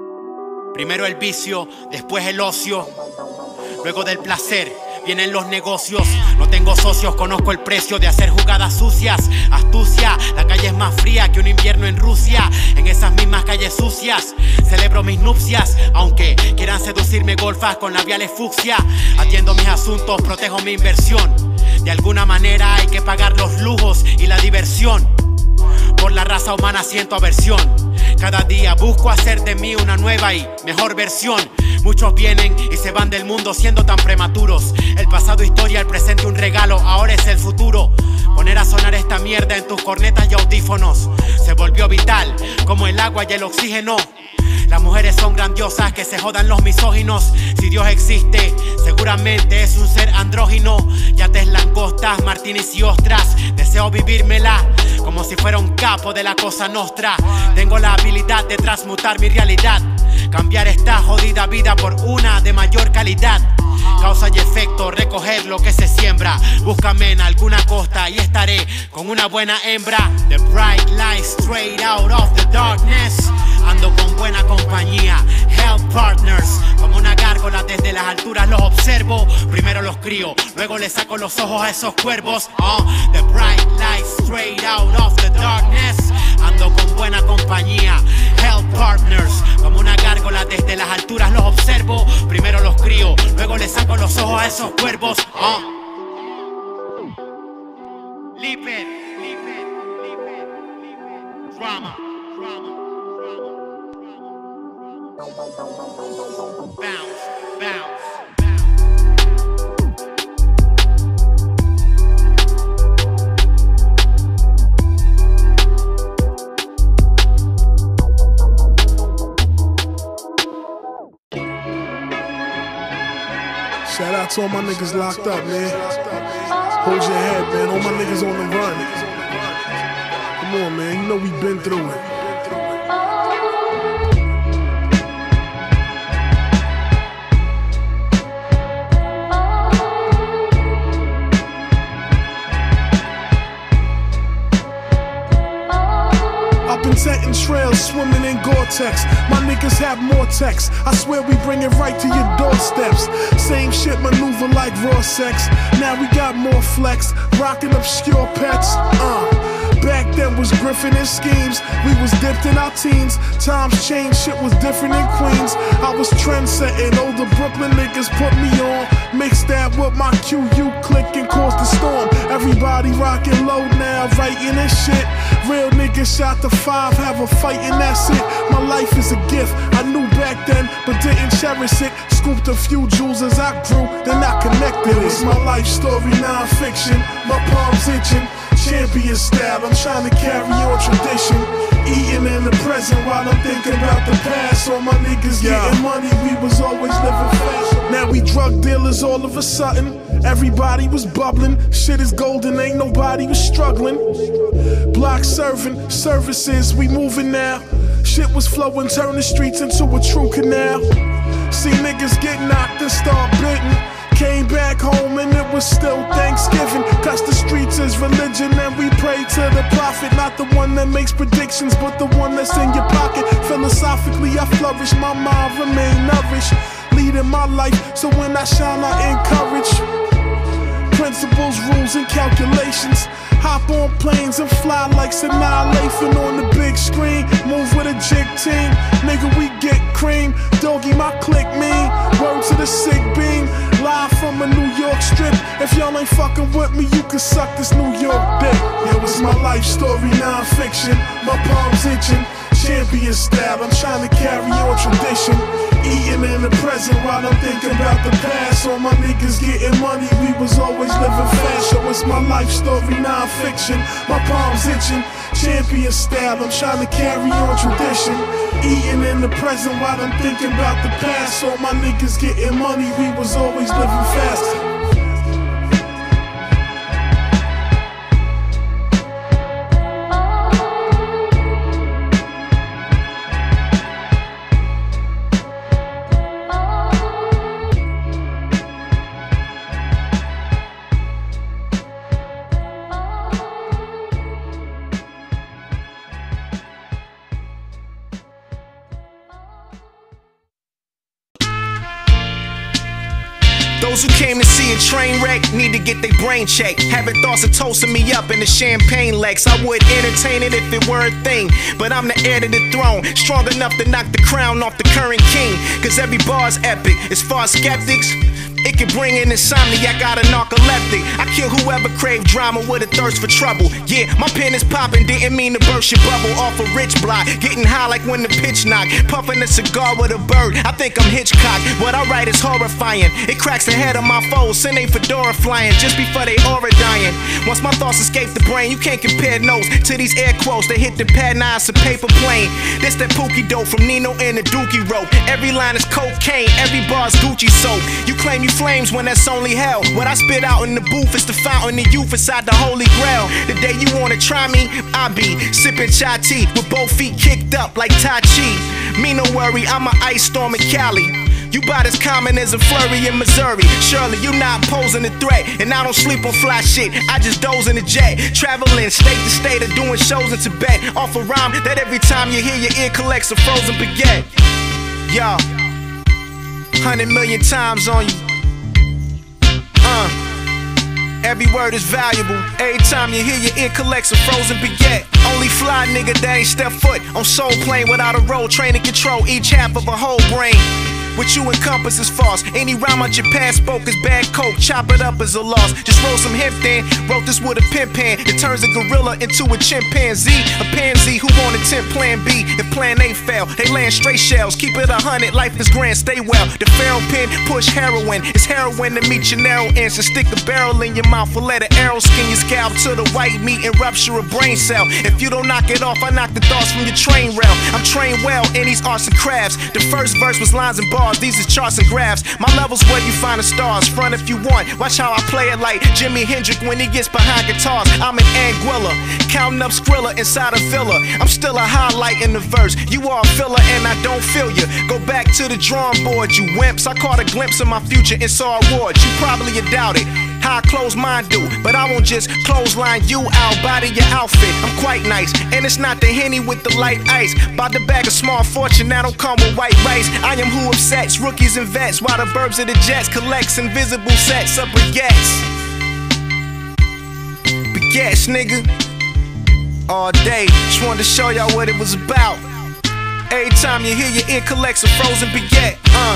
Primero el vicio, después el ocio. Luego del placer vienen los negocios. No tengo socios, conozco el precio de hacer jugadas sucias. Astucia, la calle es más fría que un invierno en Rusia. En esas mismas calles sucias celebro mis nupcias. Aunque quieran seducirme golfas con labiales fucsia. Atiendo mis asuntos, protejo mi inversión. De alguna manera hay que pagar los lujos y la diversión. Por la raza humana siento aversión. Cada día busco hacer de mí una nueva y mejor versión. Muchos vienen y se van del mundo siendo tan prematuros. El pasado historia, el presente un regalo, ahora es el futuro. Poner a sonar esta mierda en tus cornetas y audífonos se volvió vital, como el agua y el oxígeno. Las mujeres son grandiosas, que se jodan los misóginos. Si Dios existe, seguramente es un ser andrógino. Yates, langostas, martinis y ostras. Deseo vivírmela como si fuera un capo de la cosa nostra. Tengo la habilidad de transmutar mi realidad, cambiar esta jodida vida por una de mayor calidad. Causa y efecto, recoger lo que se siembra. Búscame en alguna costa y estaré con una buena hembra. The bright light straight out of the darkness. Ando con buena compañía, health partners. Como una gárgola desde las alturas los observo. Primero los crío, luego les saco los ojos a esos cuervos. uh, The bright light straight out of the darkness. Ando con buena compañía, health partners. Como una gárgola desde las alturas los observo. Primero los crío, luego les saco los ojos a esos cuervos. uh. Leap it, leap it, leap it, leap it. Drama, drama. Bounce, bounce. Shout out to all my niggas locked up, man. Hold your head, man. All my niggas on the run. Come on, man. You know we been through it. Setting trails, swimming in Gore-Tex. My niggas have more text. I swear we bring it right to your doorsteps. Same shit maneuver like raw sex. Now we got more flex, rocking obscure pets. Uh Back then was Griffin and schemes. We was dipped in our teens. Times changed, shit was different in Queens. I was trendsetting, older Brooklyn niggas put me on. Mix that with my Q U click and cause the storm. Everybody rocking low now, writing this shit. Real niggas shot the five, have a fight and that's it. My life is a gift, I knew back then, but didn't cherish it. Scooped a few jewels as I grew, then I connected it. It's my life story, non-fiction. My palms itching. Champion style, I'm trying to carry on tradition. Eating in the present while I'm thinking about the past. All my niggas yeah. getting money, we was always living fast. Now we drug dealers all of a sudden. Everybody was bubbling, shit is golden, ain't nobody was struggling. Block serving, services, we moving now. Shit was flowing, turn the streets into a true canal. See niggas get knocked and start bitten. Came back home and it was still Thanksgiving. Cause the streets is religion and we pray to the prophet. Not the one that makes predictions, but the one that's in your pocket. Philosophically I flourish, my mind remain nourished. Leading my life, so when I shine I encourage. Principles, rules, and calculations. Hop on planes and fly like Sanaa Lathan on the big screen. Move with a jig team, nigga we get cream. Doggy my click mean, word to the sick beam. Live from a New York strip. If y'all ain't fucking with me, you can suck this New York dick. It was my life story, non-fiction. My palms itching, champion style. I'm trying to carry on tradition. Eating in the present while I'm thinking about the past. All my niggas getting money, we was always living fast. So it's my life story, non-fiction. My palms itching, champion style. I'm trying to carry on tradition. Eating in the present while I'm thinking about the past. All my niggas getting money, we was always living fast. Those who came to see a train wreck need to get their brain checked. Having thoughts of toasting me up in the champagne legs. I would entertain it if it were a thing, but I'm the heir to the throne, strong enough to knock the crown off the current king. Cause every bar's epic. As far as skeptics, It can bring in insomniac, got a narcoleptic. I kill whoever crave drama with a thirst for trouble. Yeah, my pen is popping, didn't mean to burst your bubble off a rich block. Getting high like when the pitch knock. Puffing a cigar with a bird, I think I'm Hitchcock. What I write is horrifying. It cracks the head of my foes, send a fedora flying just before they aura dying. Once my thoughts escape the brain, you can't compare notes to these air quotes that hit the pad knives of paper plane. This that Pookie dope from Nino and the Dookie rope. Every line is cocaine, every bar's Gucci soap. You claim you flames when that's only hell. What I spit out in the booth is the fountain of youth inside the holy grail. The day you wanna try me, I be sipping chai tea with both feet kicked up like Tai Chi. Me no worry, I'm an ice storm in Cali. You about as common as a flurry in Missouri. Surely you not posing a threat, and I don't sleep on fly shit. I just doze in a jet, traveling state to state or doing shows in Tibet. Off a rhyme that every time you hear your ear collects a frozen baguette. Yo, hundred million times on you. Uh, every word is valuable. Every time you hear your ear collects a frozen baguette. Only fly nigga that ain't step foot on soul plane without a roll, train to control each half of a whole brain. What you encompass is false. Any rhyme out your past spoke is bad coke. Chop it up as a loss. Just roll some hemp then. Wrote this with a pen pen. It turns a gorilla into a chimpanzee. A pansy who won't attempt plan B. If plan A fail, they land straight shells. Keep it a hundred, life is grand, stay well. The pharaoh pen push heroin. It's heroin to meet your narrow ends. And stick a barrel in your mouth or let an arrow skin your scalp to the white meat and rupture a brain cell. If you don't knock it off, I knock the thoughts from your train rail. I'm trained well in these arts and crafts. The first verse was lines and bars. These is charts and graphs. My level's where you find the stars. Front if you want. Watch how I play it like Jimi Hendrix when he gets behind guitars. I'm an Anguilla, counting up Skrilla inside a villa. I'm still a highlight in the verse. You are a filler and I don't feel you. Go back to the drawing board, you wimps. I caught a glimpse of my future and saw awards. You probably doubt it. How I close mine do, but I won't just clothesline you out, body your outfit. I'm quite nice, and it's not the Henny with the light ice. Bout to bag a small fortune, that don't come with white rice. I am who upsets rookies and vets, while the burbs of the jets collects invisible sets of baguettes. Baguettes, nigga, all day. Just wanted to show y'all what it was about. Every time you hear your ear collects a frozen baguette, uh.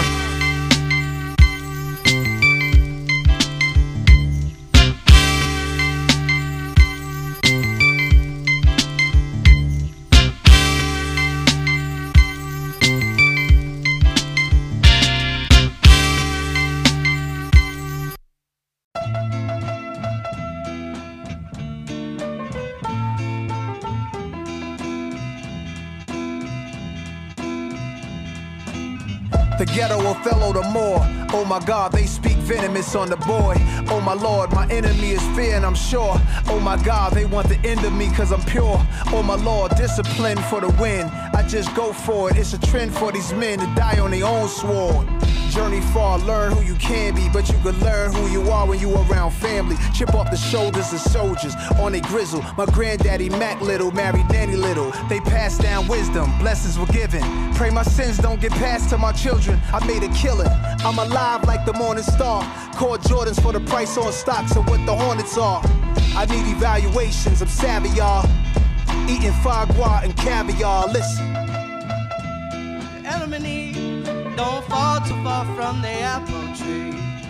The ghetto Othello the Moor. Oh my God, they speak venomous on the boy. Oh my Lord, my enemy is fear and I'm sure. Oh my God, they want the end of me cause I'm pure. Oh my Lord, discipline for the win. I just go for it, it's a trend for these men to die on their own sword. Journey far, learn who you can be, but you can learn who you are when you around family. Chip off the shoulders of soldiers on a grizzle. My granddaddy Mac Little married Nanny Little. They passed down wisdom, blessings were given. Pray my sins don't get passed to my children. I made a killing, I'm alive like the morning star. Caught Jordans for the price on stocks of what the Hornets are. I need evaluations, I'm savvy y'all. Eating foie gras and caviar, listen. Adam and Eve don't fall too far from the apple tree.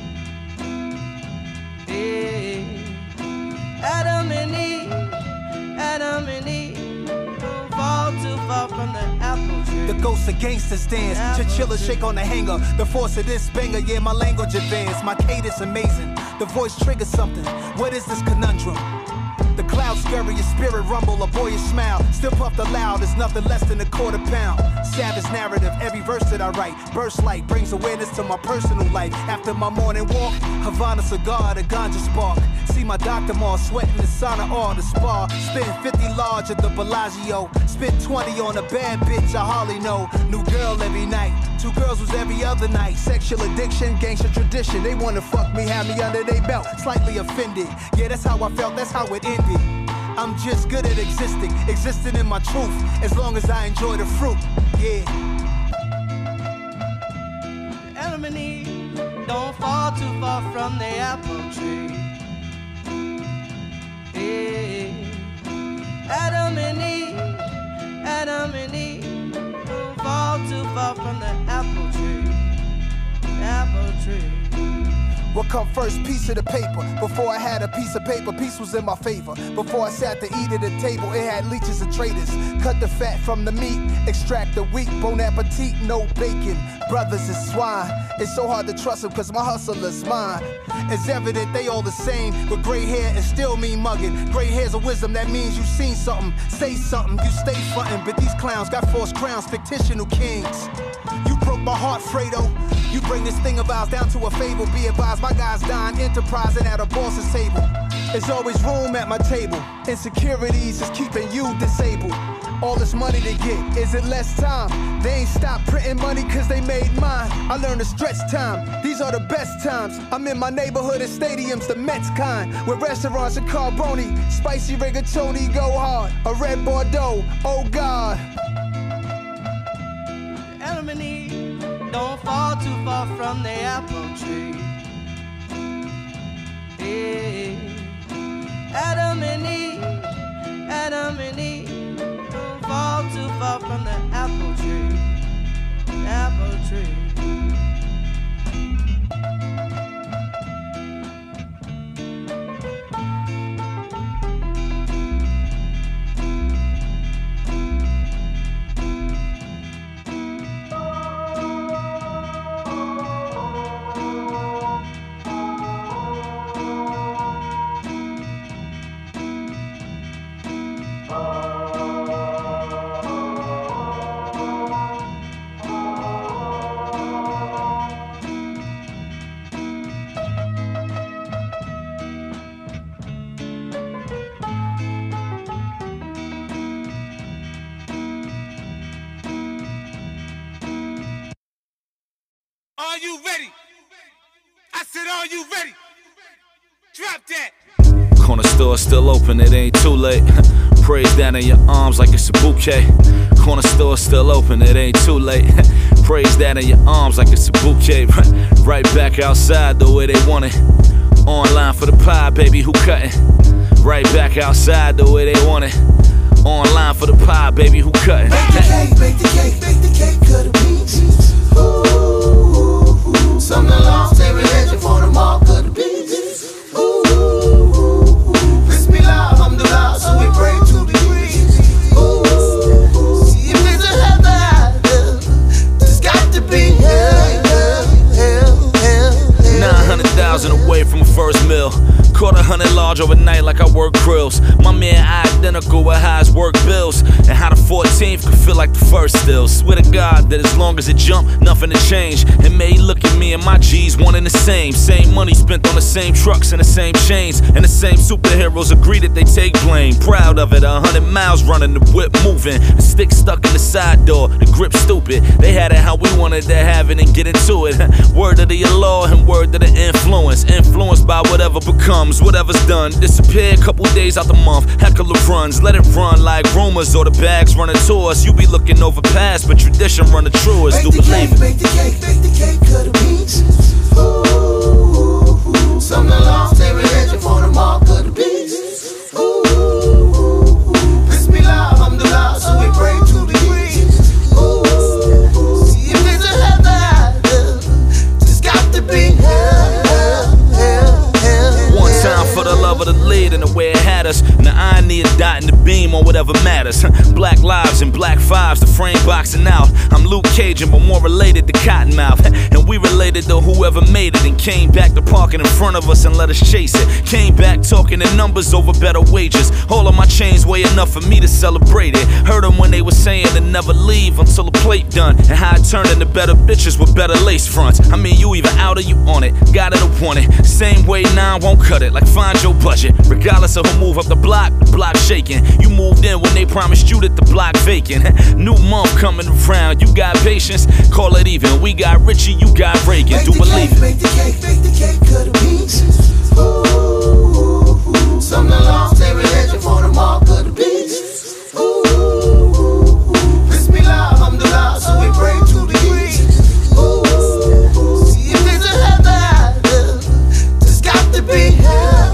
Hey. Adam and Eve, Adam and Eve don't fall too far from the apple tree. The ghosts of gangsters dance, chinchilla shake on the hanger. The force of this banger, yeah, my language advanced. My cadence amazing, the voice triggers something. What is this conundrum? The clouds scurry, your spirit rumble, a boyish smile. Still puffed aloud, it's nothing less than a quarter pound. Savage narrative, every verse that I write. Burst light brings awareness to my personal life. After my morning walk, Havana cigar, the ganja spark. See my doctor mall sweating the sauna or the spa. Spend fifty large at the Bellagio. Spent twenty on a bad bitch I hardly know. New girl every night, two girls was every other night. Sexual addiction, gangster tradition. They wanna fuck me, have me under their belt. Slightly offended, yeah, that's how I felt, that's how it ended. I'm just good at existing, existing in my truth, as long as I enjoy the fruit, yeah. Adam and Eve don't fall too far from the apple tree. Hey. Adam and Eve, Adam and Eve don't fall too far from the apple tree, apple tree. What come first, piece of the paper? Before I had a piece of paper, peace was in my favor. Before I sat to eat at the table, it had leeches and traitors. Cut the fat from the meat, extract the wheat. Bon appetit, no bacon. Brothers is swine. It's so hard to trust them cause my hustle is mine. It's evident they all the same. With gray hair and still mean mugging. Gray hair's a wisdom, that means you seen something. Say something, you stay frontin'. But these clowns got false crowns, fictitional kings. You broke my heart, Fredo. You bring this thing of ours down to a fable. Be advised, my guys dying, enterprising at a boss's table. There's always room at my table. Insecurities is keeping you disabled. All this money to get, is it less time? They ain't stopped printing money cause they made mine. I learned to stretch time, these are the best times. I'm in my neighborhood and stadiums, the Mets kind. With restaurants and Carboni, spicy rigatoni go hard. A red Bordeaux, oh God. Adam and Eve don't fall too far from the apple tree. Hey. Adam and Eve, Adam and Eve don't fall too far from the apple tree, apple tree. Are you ready? I said, are you ready? Drop that. Corner store still open, it ain't too late. Praise down in your arms like it's a bouquet. Corner store still open, it ain't too late. Praise down in your arms like it's a bouquet. Right back outside the way they want it. Online for the pie, baby, who cutting? Right back outside the way they want it. Online for the pie, baby, who cutting? Bake the cake, bake the cake, bake the cake, cut the peaches. Ooh, some of the long stay religion for the mark of the beaches. Ooh, Bismillah, alhamdulillah, so we pray to the trees. Ooh, see if there's a heaven, there's got to be hell, hell, hell, hell. Nine hundred thousand away from a first meal. Caught a hundred large overnight like I work grills. My man identical with how his work bills. And how the fourteenth could feel like the first still. Swear to God that as long as it jump, nothing to change. And may look at me and my G's one and the same. Same money spent on the same trucks and the same chains. And the same superheroes agree that they take blame. Proud of it, a hundred miles running, the whip moving. The stick stuck in the side door, the grip stupid. They had it how we wanted to have it and get into it. Word of the law and word of the influence. Influenced by whatever becomes. Whatever's done, disappear a couple days out the month. Heckler runs, let it run like rumors or the bags running to us. You be looking over past, but tradition run the truest. Do believe it. Bake the cake, bake the cake, cut the peaches. Ooh, some of the long stay religion for the mark of the beaches. Ooh, Bismillah, alhamdulillah, so we pray to the trees. Ooh, see if there's a heaven, there's got to be hell. Time for the love of the lead and the way it had us. And the irony of dotting the beam on whatever matters. Black lives and black fives, the frame boxing out. I'm Luke Cajun, but more related to Cottonmouth. And we related to whoever made it and came back to parking in front of us and let us chase it. Came back talking in numbers over better wages. All of my chains weigh enough for me to celebrate it. Heard them when they were saying to never leave until the plate done. And how I turned into better bitches with better lace fronts. I mean, you either out or you on it. Got it or want it. Same way nine won't cut it. Like find your budget. Regardless of who move up the block, the block shaking. You moved in when they promised you that the block vacant. New month coming around, you got patience, call it even. We got Richie, you got Reagan. Do believe it. Bake the cake, bake the cake, cut the peaches. Ooh, some of the long stay religion for the mark of the beaches. Ooh, Bismillah, alhamdulillah, so we pray to the trees. Ooh, see if there's a heaven, there's got to be hell.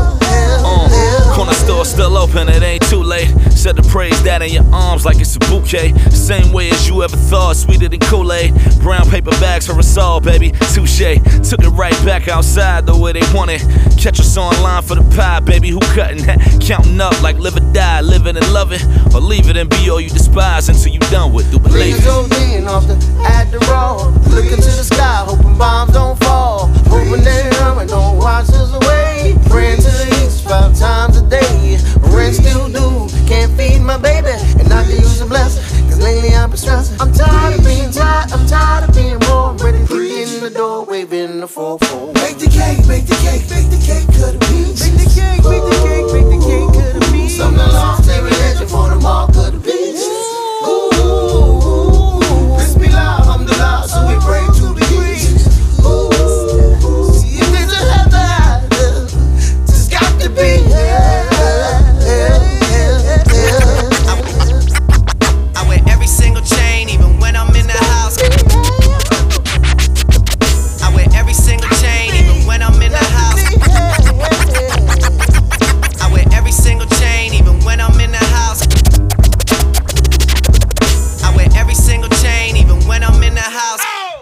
Corner store still open, it ain't too late. Said to praise that in your arms like it's a bouquet. okay? Same way as you ever thought, sweeter than Kool-Aid. Brown paper bags for us all, baby, touche. Took it right back outside the way they want it. Catch us online for the pie, baby, who cutting that? Counting up like live or die, living and loving. Or leave it and be all you despise until you done with, do believe it. Lean off the Adderall, looking to the sky, hoping bombs don't fall. Hoping that Irma don't wash us away. Praying to the east five times a day. Rent still due, can't feed my baby, and I can use a blessing, cause lately I've been stressing. I'm tired of being tired, I'm tired of being raw. I'm ready to kick in the door, waving the four four. Make the cake, make the cake, make the cake, cut a piece. Make the cake, make the cake, make the cake, cut a piece. Something lost every legend for the mark of the beast. Ooh, Bismillah, alhamdulillah, so we pray to the east. Ooh, see if there's a heaven, just got to be here. I wear every single chain, even when I'm in the house. I wear every single chain, even when I'm in the house. I wear every single chain, even when I'm in the house. I wear every single chain, even when I'm in the house.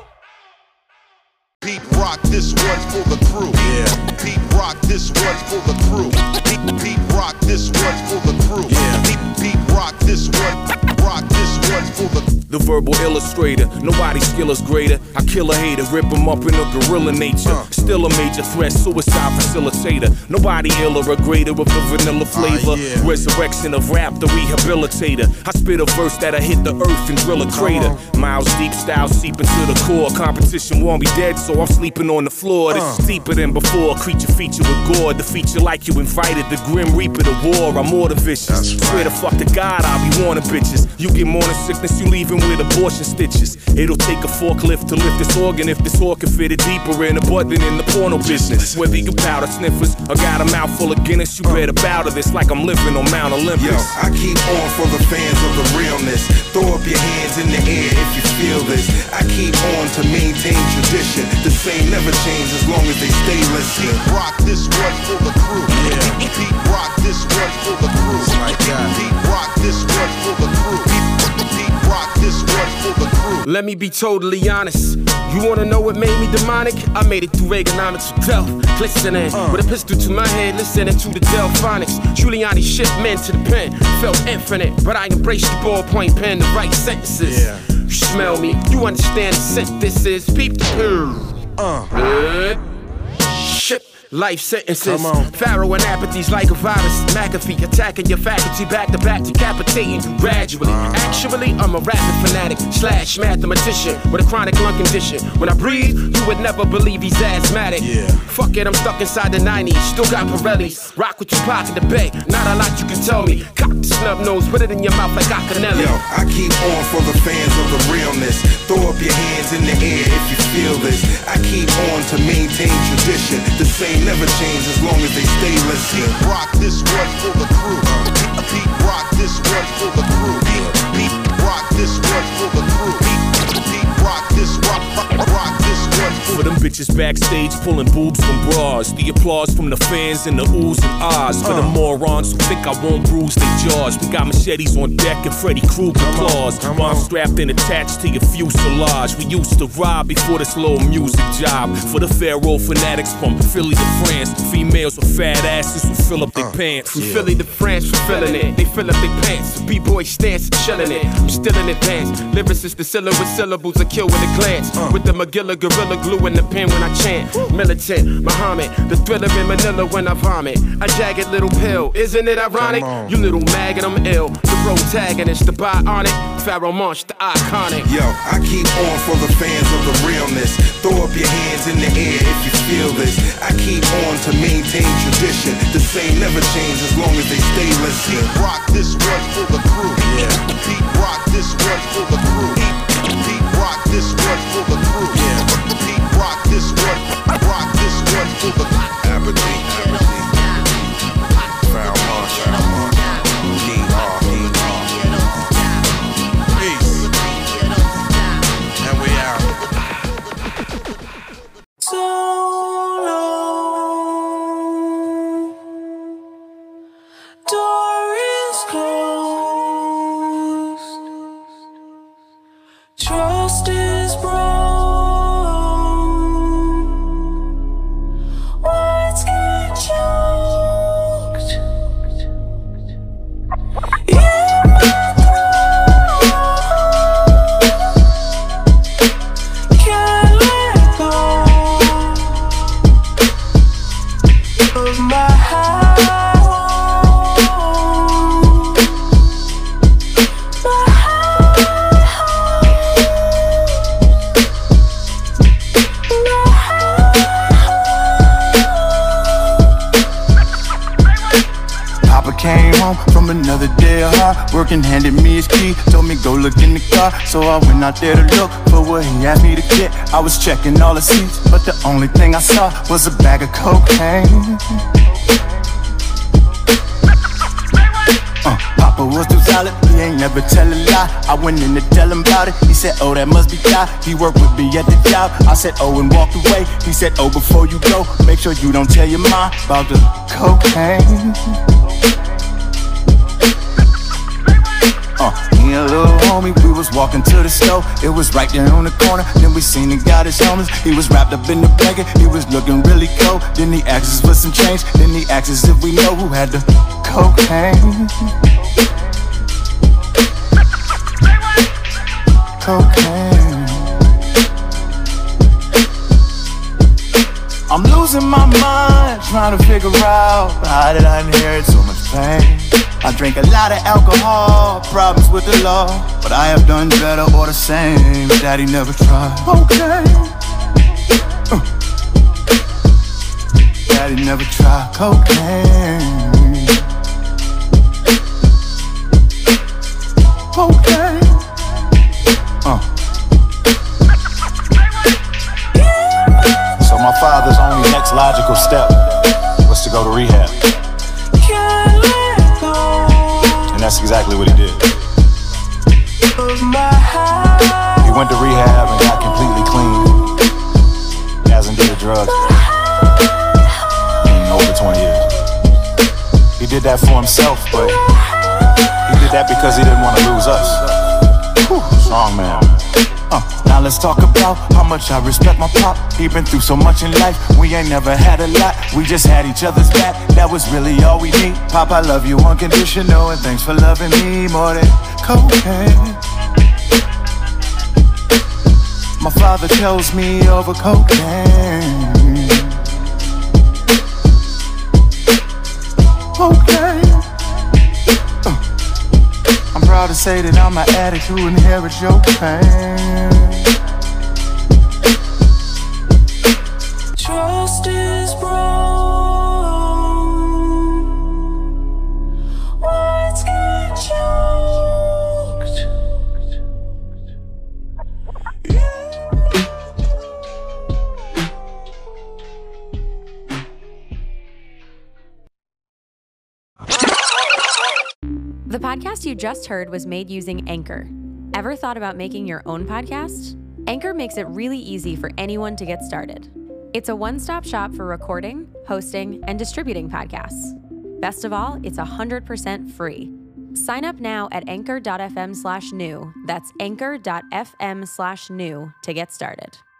Pete Rock, this one's for the crew. Yeah. Pete Rock, this one's for the crew. Pete, Pete Rock, this one's for the crew. Yeah. Pete, Pete Rock, this one. Rock, this one's for the. The verbal illustrator, nobody's skill is greater. I kill a hater, rip him up in a gorilla nature. Uh. Still a major threat, suicide facilitator. Nobody iller or greater with the vanilla flavor. Uh, yeah. Resurrection of rap, the rehabilitator. I spit a verse that'll hit the earth and drill a crater. Uh. Miles deep, style seeping to the core. Competition won't be dead, so I'm sleeping on the floor. This uh. is deeper than before. Creature feature with gore. The feature like you invited. The grim reaper, the war. I'm more than vicious. Right. Swear to fuck to God, I'll be warning bitches. You get morning sickness, you leaving with abortion stitches. It'll take a forklift to lift this organ if this organ fitted deeper in a butt than in the porno business. Whether you powder sniffers or got a mouthful of Guinness, you better bow to this like I'm living on Mount Olympus. Yo, I keep on for the fans of the realness. Throw up your hands in the air if you feel this. I keep on to maintain tradition. The same never change as long as they stay listening. Pete Rock, this one for the crew. Yeah. Pete Rock, this one for the crew. Like that. Pete Rock, this one for the crew. Pete Rock, this one for the crew. Let me be totally honest. You wanna know what made me demonic? I made it through Reaganomics with Delph, glistening uh. with a pistol to my head, listening to the Delphonics. Giuliani shipped men to the pen, felt infinite, but I embraced the ballpoint pen to write sentences. Yeah. You smell me, you understand the scent this is. Peep the purr. Uh. Good. Ship. Life sentences, Pharaoh and apathy's like a virus. McAfee attacking your faculty back to back, decapitating you gradually. Actually, I'm a rapping fanatic slash mathematician with a chronic lung condition. When I breathe, you would never believe he's asthmatic. Yeah. Fuck it, I'm stuck inside the nineties, still got Pirellis. Rock with Tupac in the bay, not a lot you can tell me. Cock the snub nose, put it in your mouth like Acanelli. Yo, I keep on for the fans of the realness. Throw up your hands in the air if you feel this. I keep on to maintain tradition. The same never change as long as they stay listening. Pete Rock, this one for the crew. Pete Rock, this one for the crew. Pete Rock, this one for the crew. Pete Rock, this rock, rock, this one for For them bitches backstage pulling boobs from bras. The applause from the fans and the oohs and ahs. For the morons who think I won't bruise their jaws. We got machetes on deck and Freddy Krueger claws. Bombs strapped and attached to your fuselage. We used to rob before this little music job. For the Pharaoh fanatics from Philly to France. Females with fat asses who fill up their uh, pants. From yeah. Philly to France, fulfilling it. They fill up their pants. The B-boy stance, chilling it. I'm still in advance. Lyricist, the syllable with syllables, I kill with a glance. Uh. With the Magilla gorilla glue in the pen when I chant. Woo. Militant, Muhammad, the thriller in Manila when I vomit. A jagged little pill, isn't it ironic? You little mag and I'm ill. The protagonist, the bionic. Pharaoh Monch, the iconic. Yo, I keep on for the fans of the realness. Throw up your hands in the air if you feel this. I keep on to maintain tradition. The same never change as long as they stay listening. Pete Rock, this one for the crew. Yeah. Pete Rock, this one for the crew. Pete Rock, this one for the crew. Yeah. Pete Rock, this one. Rock, this one for the crew. Apathy, apathy. Foul Monch, Foul Monch. King R, King R. Peace. And we out. So long, door is closed. home from another day of hard work and handed me his key. Told me go look in the car, so I went out there to look for what he asked me to get. I was checking all the seats, but the only thing I saw was a bag of cocaine. Uh, Papa was too solid, he ain't never tell a lie. I went in to tell him about it, he said, oh, that must be God. He worked with me at the job, I said, oh, and walked away. He said, oh, before you go, make sure you don't tell your mom about the cocaine. Uh, me and a little homie, we was walking to the store. It was right there on the corner. Then we seen the guy that's homeless. He was wrapped up in the blanket. He was looking really cold. Then he asked us for some change. Then he asked us if we know who had the cocaine. Cocaine. I'm losing my mind, trying to figure out how did I inherit so much pain. I drink a lot of alcohol, problems with the law, but I have done better or the same. Daddy never tried. Okay. Uh. Daddy never tried cocaine. Okay. Uh. So my father's only next logical step was to go to rehab. And that's exactly what he did. He went to rehab and got completely clean. He hasn't did a drug in over twenty years. He did that for himself, but he did that because he didn't want to lose us. Whew, strong man. Uh, now let's talk about how much I respect my pop. He been through so much in life, we ain't never had a lot. We just had each other's back, that was really all we need. Pop, I love you unconditional, and thanks for loving me more than cocaine. My father chose me over cocaine. Okay. Uh. I'm proud to say that I'm an addict who inherits your pain. Trust is broken. Words get choked. The podcast you just heard was made using Anchor. Ever thought about making your own podcast? Anchor makes it really easy for anyone to get started. It's a one-stop shop for recording, hosting, and distributing podcasts. Best of all, it's one hundred percent free. Sign up now at anchor dot f m slash new. That's anchor dot f m slash new to get started.